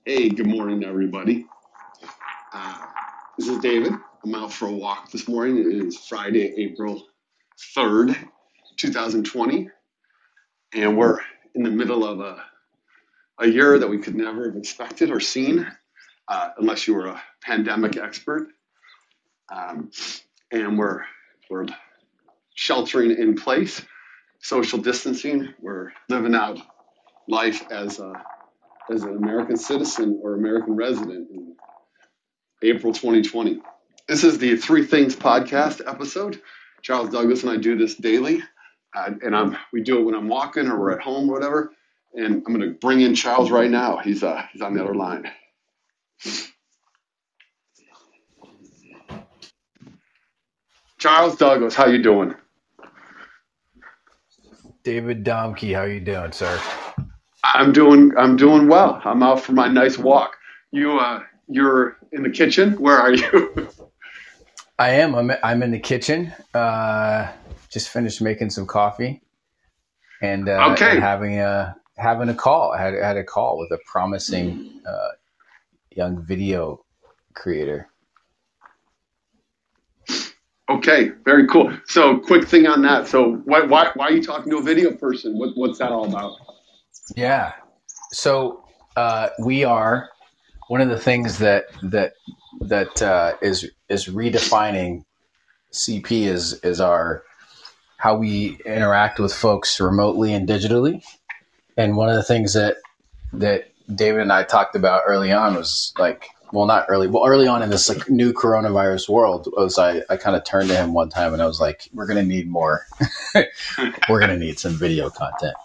Hey, good morning, everybody. Uh, this is David. I'm out for a walk this morning. It is Friday, April 3rd, 2020, and we're in the middle of a year that we could never have expected or seen unless you were a pandemic expert. Um, and we're sheltering in place, social distancing. We're living out life as an American citizen or American resident in April 2020. This is the Three Things podcast episode. Charles Douglas and I do this daily, and we do it when I'm walking or we're at home or whatever. And I'm going to bring in Charles right now. He's on the other line. Charles Douglas, how you doing? David Domke, how you doing, sir? I'm doing well. I'm out for my nice walk. You're in the kitchen. Where are you? I am. I'm in the kitchen. Just finished making some coffee and Okay. having a call. I had a call with a promising young video creator. Okay, very cool. So, quick thing on that. So, why are you talking to a video person? What's that all about? Yeah. So we are one of the things that is redefining CP is our how we interact with folks remotely and digitally. And one of the things that David and I talked about early on was early on in this like new coronavirus world was I kind of turned to him one time and I was like, we're going to need more, we're going to need some video content.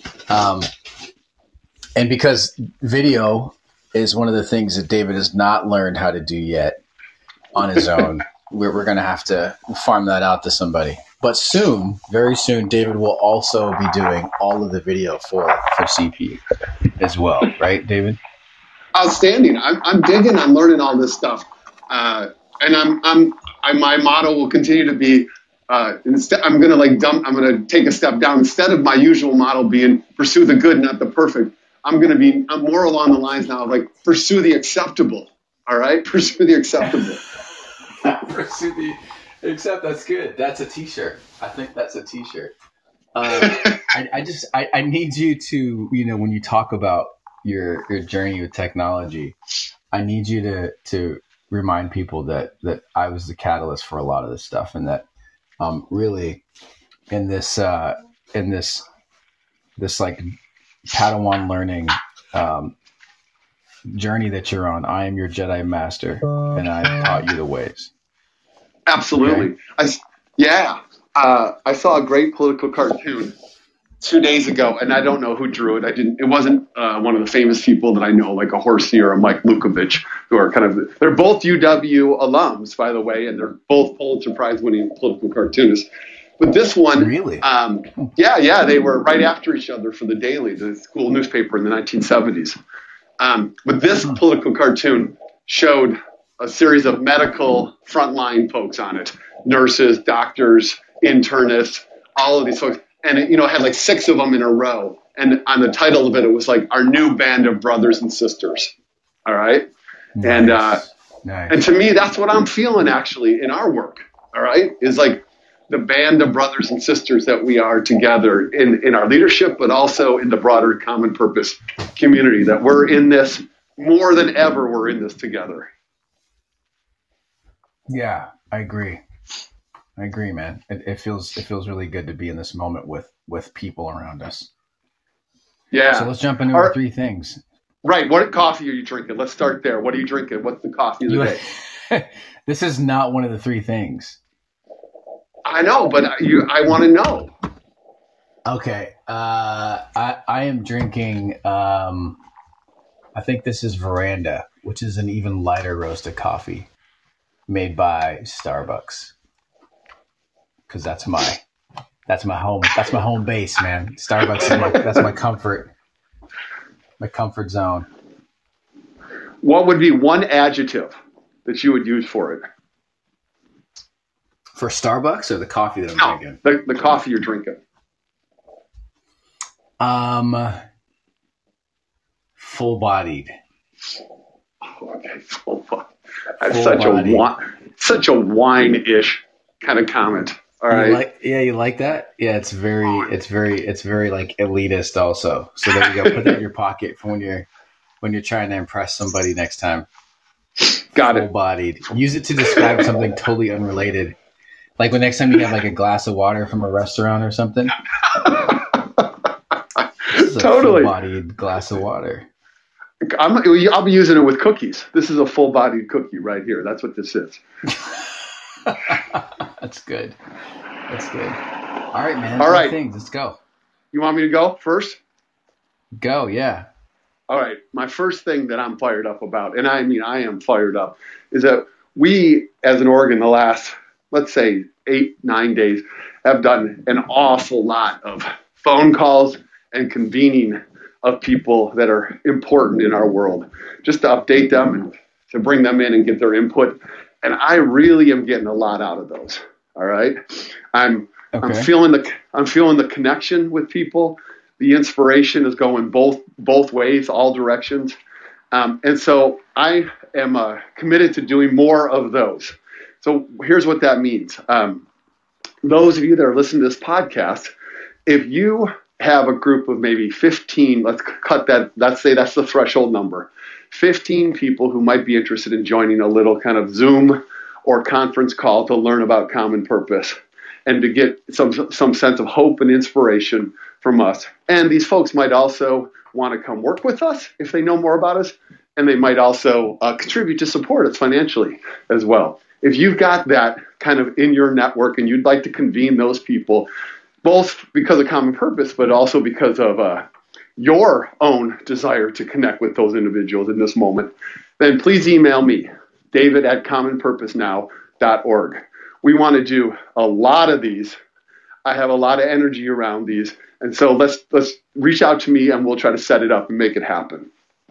And because video is one of the things that David has not learned how to do yet on his own, we're going to have to farm that out to somebody. But soon, very soon, David will also be doing all of the video for CP as well, right, David? Outstanding. I'm digging. I'm learning all this stuff, and my motto will continue to be. Instead, I'm gonna take a step down. Instead of my usual model being pursue the good, not the perfect, I'm more along the lines now of like pursue the acceptable. All right, pursue the acceptable. Except that's good. That's a T-shirt. I think that's a T-shirt. I need you to, when you talk about your journey with technology, I need you to remind people that I was the catalyst for a lot of this stuff, and that really in this like Padawan learning journey that you're on, I am your Jedi master, and I taught you the ways. Absolutely. Okay? I saw a great political cartoon 2 days ago, and I don't know who drew it. It wasn't one of the famous people that I know, like a Horsey or a Mike Lukovich, who are they're both UW alums, by the way, and they're both Pulitzer Prize winning political cartoonists. But this one, really, they were right after each other for the Daily, the school newspaper in the 1970s. But this political cartoon showed a series of medical frontline folks on it, nurses, doctors, internists, all of these folks. And it had like 6 of them in a row. And on the title of it, it was like our new band of brothers and sisters. All right. Nice. And to me, that's what I'm feeling actually in our work. All right. Is like the band of brothers and sisters that we are together in our leadership, but also in the broader common purpose community, that we're in this more than ever. We're in this together. Yeah, I agree, man. It feels really good to be in this moment with people around us. Yeah. So let's jump into our 3 things. Right. What coffee are you drinking? Let's start there. What are you drinking? What's the coffee of the day? This is not one of the 3 things. I know, but I want to know. Okay. I am drinking, I think this is Veranda, which is an even lighter roasted coffee made by Starbucks. Because that's my home base, man. Starbucks is that's my comfort zone. What would be one adjective that you would use for it? For Starbucks or the coffee that I'm drinking? The coffee you're drinking. Full-bodied. Full body. That's Full bodied. such a wine-ish kind of comment. All right. You like that? Yeah, it's very like elitist also. So there you go. Put that in your pocket for when you're trying to impress somebody next time. Got Full it. bodied. Use it to describe something totally unrelated. Like when next time you have like a glass of water from a restaurant or something. This is a full Totally. bodied glass of water. I'll be using it with cookies. This is a full-bodied cookie right here. That's what this is. That's good. That's good. All right, man. All Other right. things. Let's go. You want me to go first? Go. Yeah. All right. My first thing that I'm fired up about, and I mean I am fired up, is that we as an org in the last, let's say, 8-9 days have done an awful lot of phone calls and convening of people that are important in our world, just to update them and to bring them in and get their input. And I really am getting a lot out of those. All right. I'm Okay. feeling the connection with people. The inspiration is going both ways, all directions. And so I am committed to doing more of those. So here's what that means. Those of you that are listening to this podcast, if you have a group of maybe 15, let's say that's the threshold number, 15 people who might be interested in joining a little kind of Zoom or conference call to learn about Common Purpose and to get some sense of hope and inspiration from us. And these folks might also want to come work with us if they know more about us, and they might also contribute to support us financially as well. If you've got that kind of in your network and you'd like to convene those people, both because of Common Purpose, but also because of your own desire to connect with those individuals in this moment, then please email me, david@commonpurposenow.org. We want to do a lot of these. I have a lot of energy around these. And so let's reach out to me and we'll try to set it up and make it happen.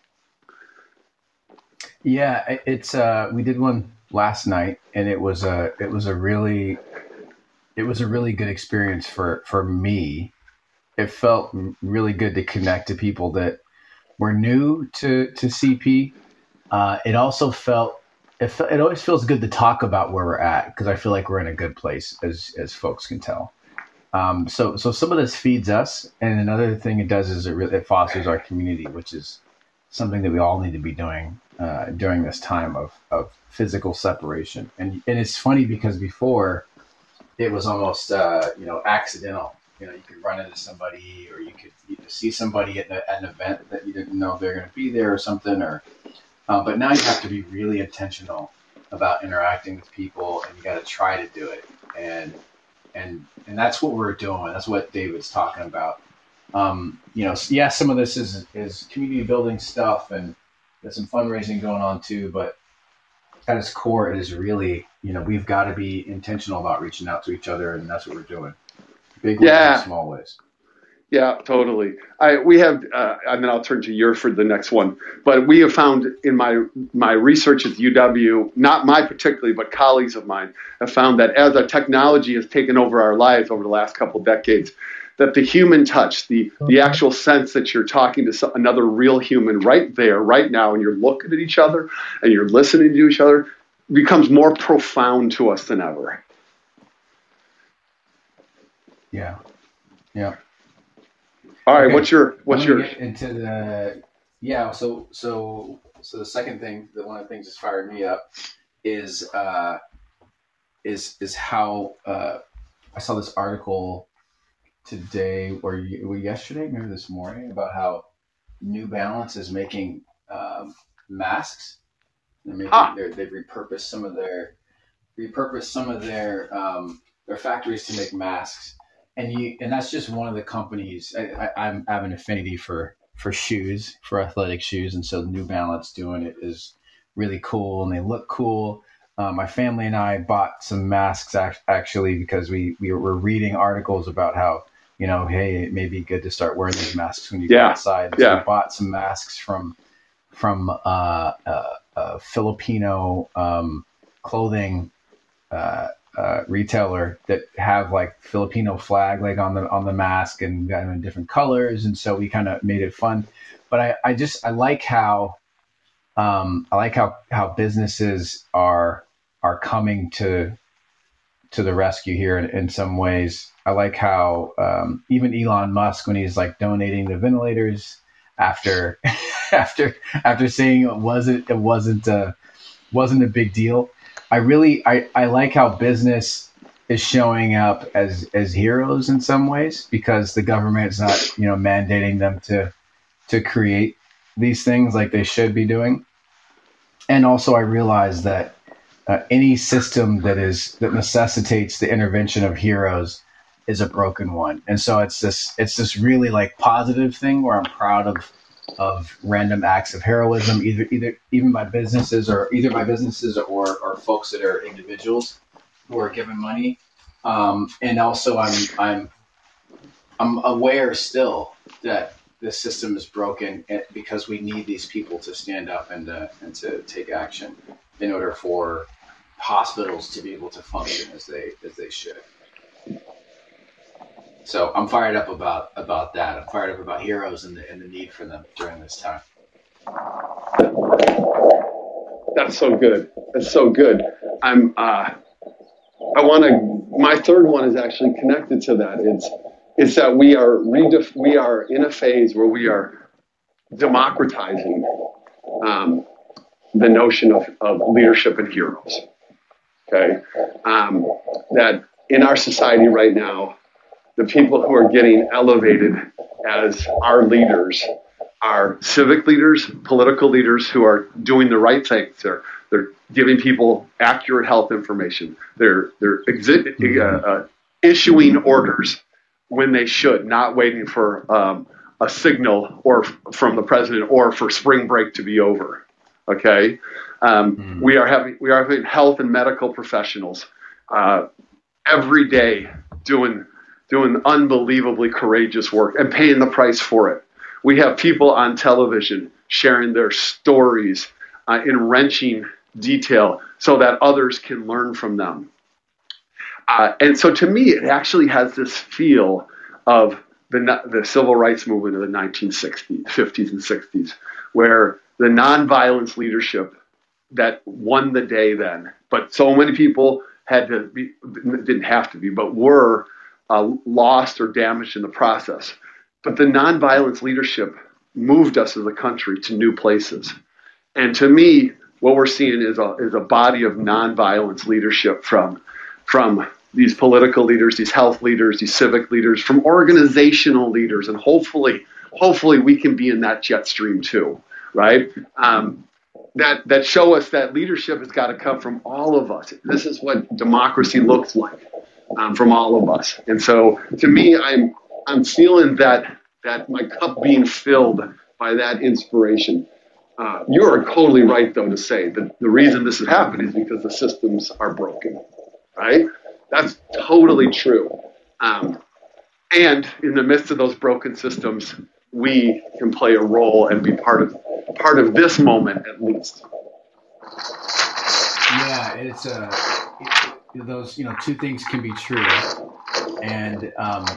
Yeah, it's we did one last night, and it was a really good experience for me. It felt really good to connect to people that were new to CP. It also it always feels good to talk about where we're at, because I feel like we're in a good place, as folks can tell. So some of this feeds us, and another thing it does is it fosters our community, which is something that we all need to be doing during this time of physical separation. And it's funny because before it was almost accidental. You could run into somebody, or you could see somebody at an event that you didn't know they're going to be there or something. But now you have to be really intentional about interacting with people, and you got to try to do it. And that's what we're doing. That's what David's talking about. Some of this is community building stuff, and there's some fundraising going on too. But at its core, it is really, we've got to be intentional about reaching out to each other, and that's what we're doing. Big ways and small ways. Yeah, totally. We have, and then I'll turn to you for the next one. But we have found in my research at UW, not my particularly, but colleagues of mine have found that as our technology has taken over our lives over the last couple of decades, that the human touch, the actual sense that you're talking to another real human right there, right now, and you're looking at each other and you're listening to each other, becomes more profound to us than ever. Yeah. Yeah. All right. Okay. What's your get into the so the second thing, one of the things that's fired me up is how I saw this article today or yesterday, maybe this morning, about how New Balance is making masks. They've repurposed some of their factories to make masks. And that's just one of the companies. I have an affinity for shoes, for athletic shoes, and so New Balance doing it is really cool, and they look cool. My family and I bought some masks actually because we were reading articles about how, hey, it may be good to start wearing these masks when you go outside. So we bought some masks from Filipino clothing retailer that have like Filipino flag like on the mask, and got them in different colors, and so we kind of made it fun. But I like how I like how businesses are coming to the rescue here in some ways. I like how even Elon Musk, when he's like donating the ventilators after after saying it wasn't a big deal. I like how business is showing up as heroes in some ways because the government is not mandating them to create these things like they should be doing. And also I realize that any system that necessitates the intervention of heroes is a broken one. And so it's this really like positive thing where I'm proud of random acts of heroism, either even by businesses or or folks that are individuals who are given money. And also I'm aware still that the system is broken because we need these people to stand up and to take action in order for hospitals to be able to function as they should. So I'm fired up about that. I'm fired up about heroes and the need for them during this time. That's so good. That's so good. I want to. My third one is actually connected to that. It's that we are in a phase where we are democratizing um, the notion of leadership and heroes. Okay, that in our society right now, the people who are getting elevated as our leaders are civic leaders, political leaders who are doing the right things. They're giving people accurate health information. They're issuing orders when they should, not waiting for a signal or from the president or for spring break to be over. Okay, Mm. we are having health and medical professionals uh, every day doing unbelievably courageous work and paying the price for it. We have people on television sharing their stories in wrenching detail so that others can learn from them. And so to me, it actually has this feel of the civil rights movement of the 1960s, 50s, and 60s, where the nonviolence leadership that won the day then, but so many people didn't have to be, but were lost or damaged in the process. But the nonviolence leadership moved us as a country to new places. And to me, what we're seeing is a body of nonviolence leadership from these political leaders, these health leaders, these civic leaders, from organizational leaders, and hopefully we can be in that jet stream too, right? That show us that leadership has got to come from all of us. This is what democracy looks like from all of us. And so, to me, I'm feeling that my cup being filled by that inspiration. You are totally right, though, to say that the reason this has happened is because the systems are broken, right? That's totally true. Um, and in the midst of those broken systems, we can play a role and be part of this moment at least. Yeah, those two things can be true, and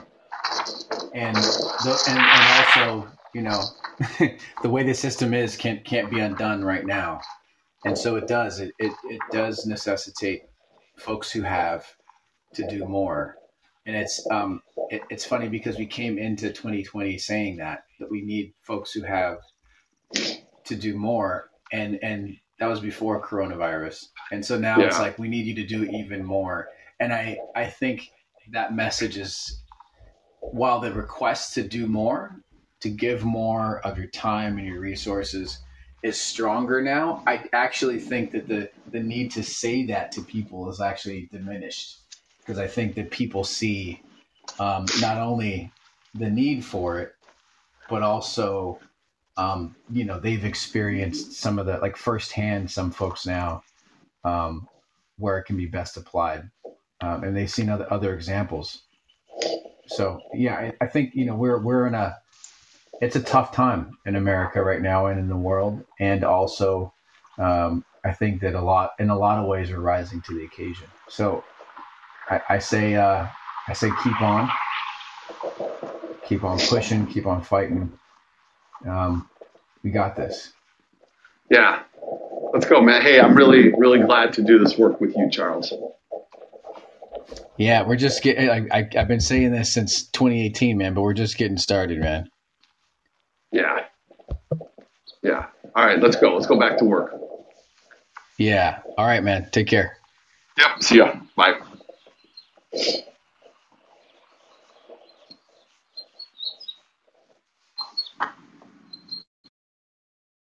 and also the way the system is can't be undone right now, and so it does necessitate folks who have to do more. And it's funny because we came into 2020 saying that we need folks who have to do more, and that was before coronavirus. And so now it's Yeah. like we need you to do even more. And I think that message is, while the request to do more, to give more of your time and your resources is stronger now, I actually think that the need to say that to people is actually diminished because I think that people see not only the need for it, but also they've experienced some of the like firsthand, some folks now, um, where it can be best applied, and they've seen other examples. So yeah, I think we're in a it's a tough time in America right now and in the world, and also I think that in a lot of ways we're rising to the occasion. So I say keep on pushing, keep on fighting. Um, we got this. Yeah. Let's go, man. Hey, I'm really, really glad to do this work with you, Charles. Yeah, we're just getting. I've been saying this since 2018, man, but we're just getting started, man. Yeah. Yeah. All right, let's go. Let's go back to work. Yeah. All right, man. Take care. Yep. See ya. Bye.